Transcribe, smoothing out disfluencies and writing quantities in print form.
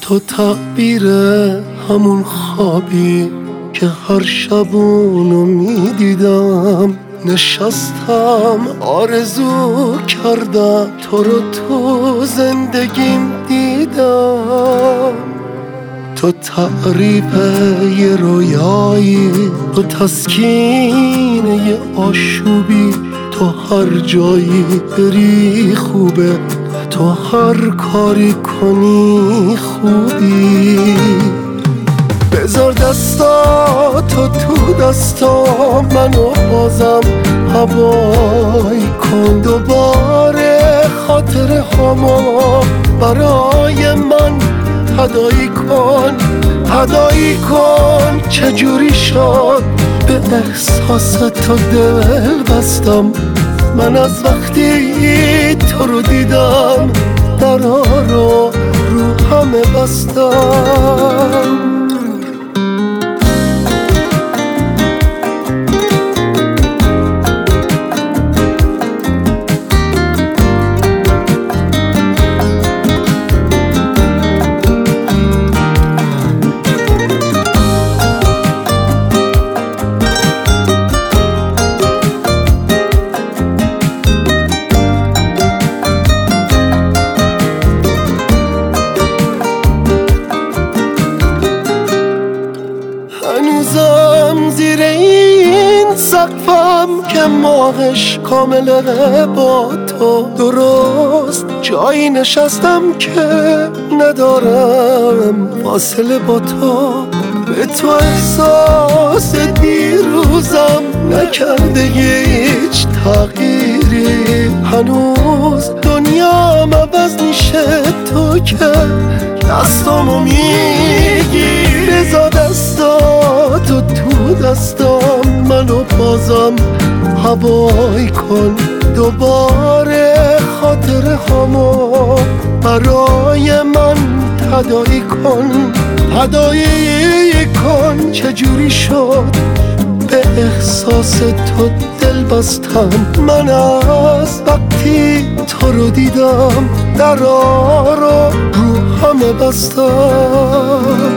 تو تعبیر همون خوابی که هر شب اونو میدیدم. نشستم آرزو کردم تو رو تو زندگیم دیدم. تو تعریف یه رویایی، تو تسکین یه آشوبی، تو هر جایی بری خوبه، تو هر کاری کنی خوبی. بذار دستاتو تو دستام، منو بازم هوای کن. دوباره خاطر هامو برای من هدایی کن، هدایی کن. چجوری شد به احساس تو دل بستم؟ من از وقتی تو رو دیدم درا رو همه بستم. هنوزم زیر این سقفم که ماهش کامله با تو، درست جایی نشستم که ندارم فاصله با تو. به تو احساس دیروزم نکرده هیچ تغییری، هنوز دنیام عوض میشه تو که دستامو میگی. بذار دستاتو تو دستام، منو بازم هوای کن. دوباره خاطر هامو برای من هدایی کن، هدایی کن. چجوری شد به احساس تو دل بستم؟ من از وقتی تو رو دیدم درا رو همه بستم.